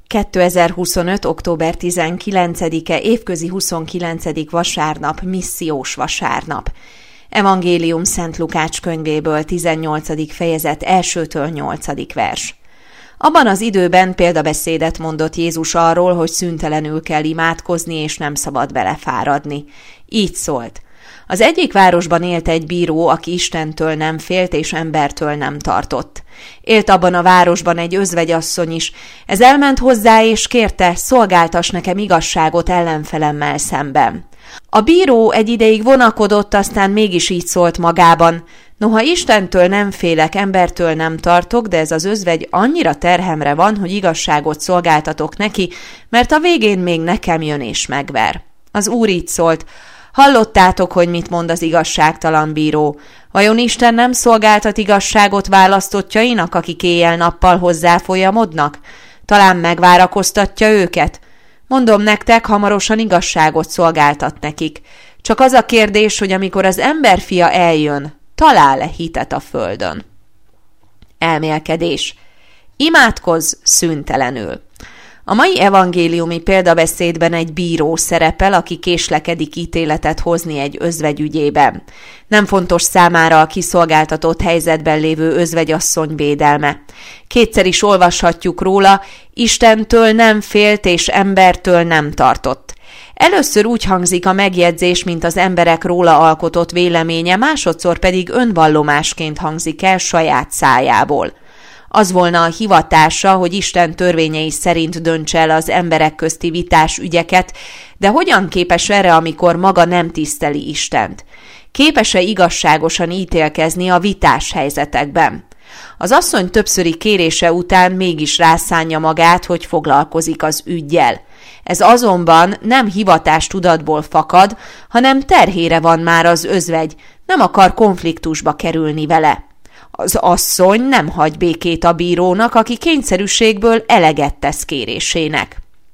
2025. október 19-e évközi 29. vasárnap, missziós vasárnap. Evangélium Szent Lukács könyvéből 18. fejezet 1-től 8. vers. Abban az időben példabeszédet mondott Jézus arról, hogy szüntelenül kell imádkozni, és nem szabad belefáradni. Így szólt. Az egyik városban élt egy bíró, aki Istentől nem félt és embertől nem tartott. Élt abban a városban egy özvegyasszony is. Ez elment hozzá és kérte, szolgáltass nekem igazságot ellenfelemmel szemben. A bíró egy ideig vonakodott, aztán mégis így szólt magában. Noha Istentől nem félek, embertől nem tartok, de ez az özvegy annyira terhemre van, hogy igazságot szolgáltatok neki, mert a végén még nekem jön és megver. Az Úr így szólt. Hallottátok, hogy mit mond az igazságtalan bíró. Vajon Isten nem szolgáltat igazságot választottjainak, akik éjjel-nappal hozzá folyamodnak? Talán megvárakoztatja őket? Mondom nektek, hamarosan igazságot szolgáltat nekik. Csak az a kérdés, hogy amikor az emberfia eljön, talál-e hitet a földön? Elmélkedés. Imádkozz szüntelenül. A mai evangéliumi példabeszédben egy bíró szerepel, aki késlekedik ítéletet hozni egy özvegy ügyében. Nem fontos számára a kiszolgáltatott helyzetben lévő özvegyasszony védelme. Kétszer is olvashatjuk róla, Istentől nem félt és embertől nem tartott. Először úgy hangzik a megjegyzés, mint az emberek róla alkotott véleménye, másodszor pedig önvallomásként hangzik el saját szájából. Az volna a hivatása, hogy Isten törvényei szerint döntse el az emberek közti vitás ügyeket, de hogyan képes erre, amikor maga nem tiszteli Istent? Képes-e igazságosan ítélkezni a vitás helyzetekben? Az asszony többszöri kérése után mégis rászánja magát, hogy foglalkozik az üggyel. Ez azonban nem hivatástudatból fakad, hanem terhére van már az özvegy, nem akar konfliktusba kerülni vele. Az asszony nem hagy békét a bírónak, aki kényszerűségből eleget tesz kérésének.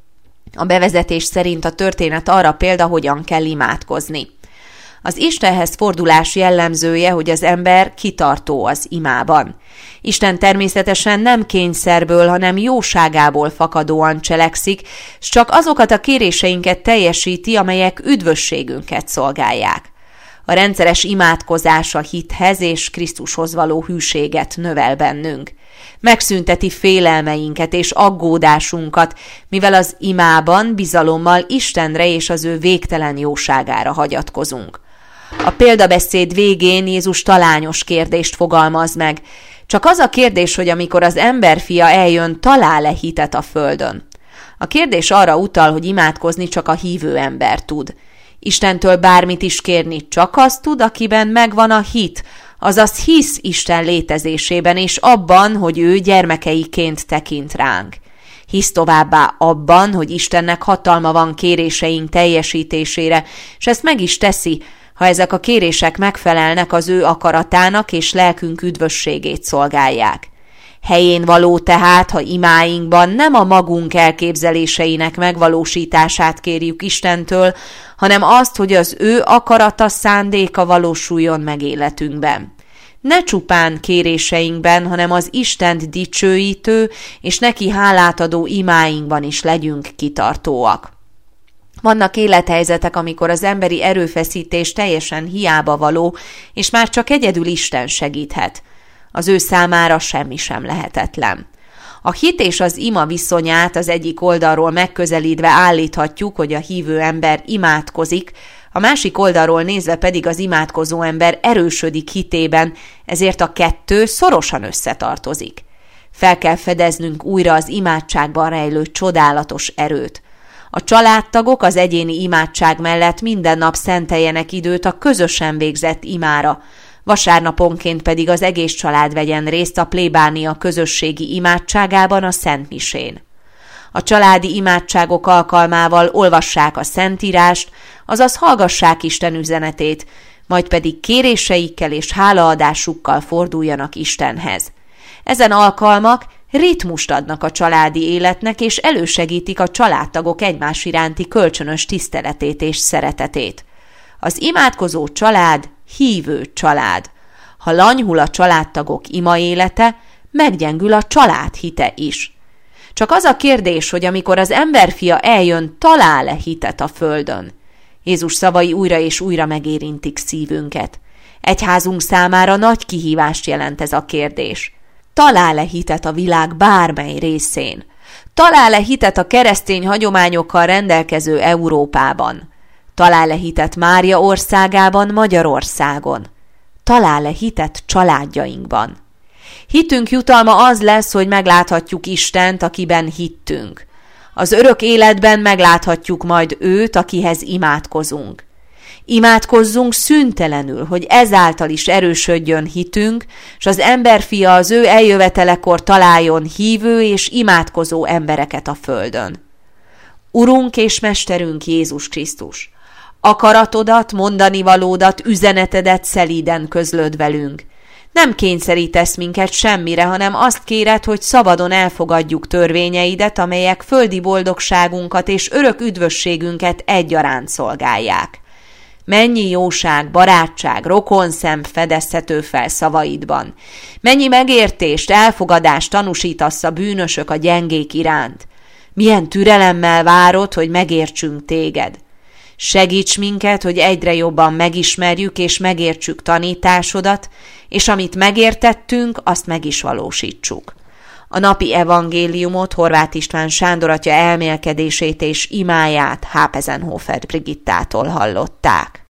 A bevezetés szerint a történet arra példa, hogyan kell imádkozni. Az Istenhez fordulás jellemzője, hogy az ember kitartó az imában. Isten természetesen nem kényszerből, hanem jóságából fakadóan cselekszik, s csak azokat a kéréseinket teljesíti, amelyek üdvösségünket szolgálják. A rendszeres imádkozás a hithez és Krisztushoz való hűséget növel bennünk. Megszünteti félelmeinket és aggódásunkat, mivel az imában bizalommal Istenre és az ő végtelen jóságára hagyatkozunk. A példabeszéd végén Jézus talányos kérdést fogalmaz meg. Csak az a kérdés, hogy amikor az emberfia eljön, talál-e hitet a földön? A kérdés arra utal, hogy imádkozni csak a hívő ember tud. Istentől bármit is kérni csak azt tud, akiben megvan a hit, azaz hisz Isten létezésében és abban, hogy ő gyermekeiként tekint ránk. Hisz továbbá abban, hogy Istennek hatalma van kéréseink teljesítésére, és ezt meg is teszi, ha ezek a kérések megfelelnek az ő akaratának és lelkünk üdvösségét szolgálják. Helyén való tehát, ha imáinkban nem a magunk elképzeléseinek megvalósítását kérjük Istentől, hanem azt, hogy az ő akarata, szándéka valósuljon meg életünkben. Ne csupán kéréseinkben, hanem az Istent dicsőítő és neki hálát adó imáinkban is legyünk kitartóak. Vannak élethelyzetek, amikor az emberi erőfeszítés teljesen hiába való, és már csak egyedül Isten segíthet. Az ő számára semmi sem lehetetlen. A hit és az ima viszonyát az egyik oldalról megközelítve állíthatjuk, hogy a hívő ember imádkozik, a másik oldalról nézve pedig az imádkozó ember erősödik hitében, ezért a kettő szorosan összetartozik. Fel kell fedeznünk újra az imádságban rejlő csodálatos erőt. A családtagok az egyéni imádság mellett minden nap szenteljenek időt a közösen végzett imára, vasárnaponként pedig az egész család vegyen részt a plébánia közösségi imádságában, a Szentmisén. A családi imádságok alkalmával olvassák a Szentírást, azaz hallgassák Isten üzenetét, majd pedig kéréseikkel és hálaadásukkal forduljanak Istenhez. Ezen alkalmak ritmust adnak a családi életnek, és elősegítik a családtagok egymás iránti kölcsönös tiszteletét és szeretetét. Az imádkozó család hívő család. Ha lanyhul a családtagok ima élete, meggyengül a család hite is. Csak az a kérdés, hogy amikor az emberfia eljön, talál-e hitet a földön? Jézus szavai újra és újra megérintik szívünket. Egyházunk számára nagy kihívást jelent ez a kérdés. Talál-e hitet a világ bármely részén? Talál-e hitet a keresztény hagyományokkal rendelkező Európában? Talál-e hitet Mária országában, Magyarországon? Talál-e hitet családjainkban? Hitünk jutalma az lesz, hogy megláthatjuk Istent, akiben hittünk. Az örök életben megláthatjuk majd őt, akihez imádkozunk. Imádkozzunk szüntelenül, hogy ezáltal is erősödjön hitünk, s az emberfia az ő eljövetelekor találjon hívő és imádkozó embereket a földön. Urunk és Mesterünk Jézus Krisztus, akaratodat, mondanivalódat, üzenetedet szelíden közlöd velünk. Nem kényszerítesz minket semmire, hanem azt kéred, hogy szabadon elfogadjuk törvényeidet, amelyek földi boldogságunkat és örök üdvösségünket egyaránt szolgálják. Mennyi jóság, barátság, rokonszem fedezhető fel szavaidban. Mennyi megértést, elfogadást tanúsítasz a bűnösök a gyengék iránt. Milyen türelemmel várod, hogy megértsünk téged. Segíts minket, hogy egyre jobban megismerjük és megértsük tanításodat, és amit megértettünk, azt meg is valósítsuk. A napi evangéliumot Horváth István Sándor atya elmélkedését és imáját Hápezenhofer Brigittától hallották.